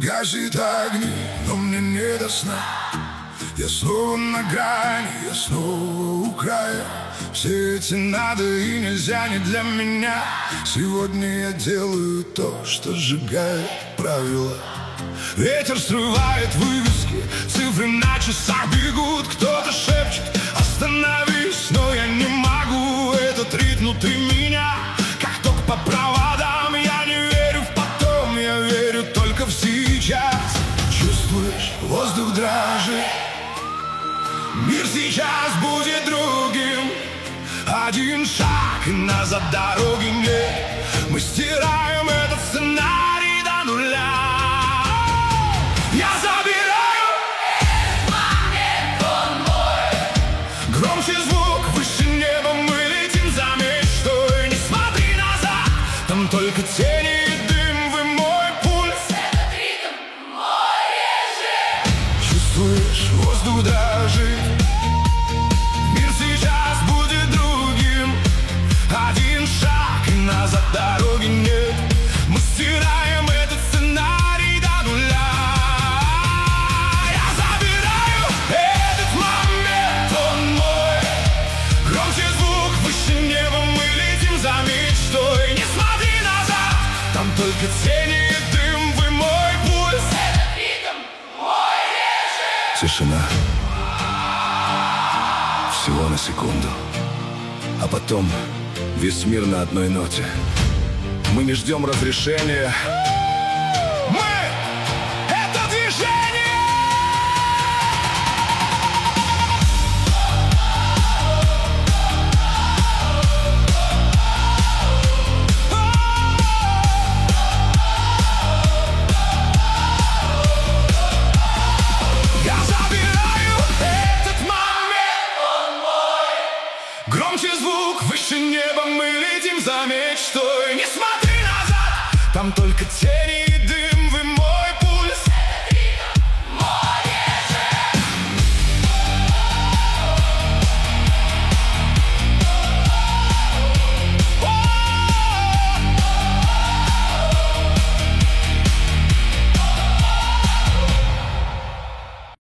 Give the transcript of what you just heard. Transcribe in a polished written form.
гасит огни, но мне не до сна. Я снова на грани, я снова у края. Все эти надо и нельзя не для меня. Сегодня я делаю то, что сжигает правила. Ветер срывает вывески, цифры на часах бегут. Кто-то шепчет: остановись, но я не могу. Этот ритм внутри меня, как ток по проводам. Я не верю в потом, я верю только в сейчас. Чувствуешь, воздух дрожит, мир сейчас будет другим. Один шаг, и назад дороги нет. Мы стираем этот сценарий до нуля. Я забираю этот момент, он мой. Громче звук, выше неба, мы летим за мечтой. Не смотри назад, там только тени и дым. Вы мой пульс, этот ритм мой режим. Чувствуешь, воздух дрожит, мир сейчас будет другим. Один шаг, и назад дороги нет. Мы стираем этот сценарий до нуля. Я забираю этот момент, он мой. Громче звук, выше неба, мы летим за мечтой. Не смотри назад, там только тени и дым. Вы мой пульс, этот ритм мой режим. Тишина. Всего на секунду. А потом весь мир на одной ноте. Мы не ждем разрешения. Мы — это движение! Я забираю этот момент, он мой. Громче звук, выше неба, мы летим за мечтой. Не смотри назад, там только тени.